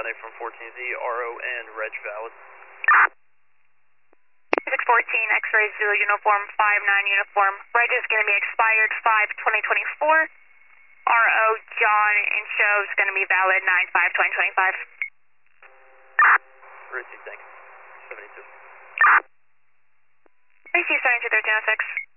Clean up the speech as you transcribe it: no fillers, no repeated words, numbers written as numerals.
County from 14Z, RO and reg valid. 614, X-ray Zulu uniform, 59 uniform. Reg is going to be expired 5/2024. RO John and show is going to be valid 9/5/2025. Receive, thanks. 72. Receive 72, 1306.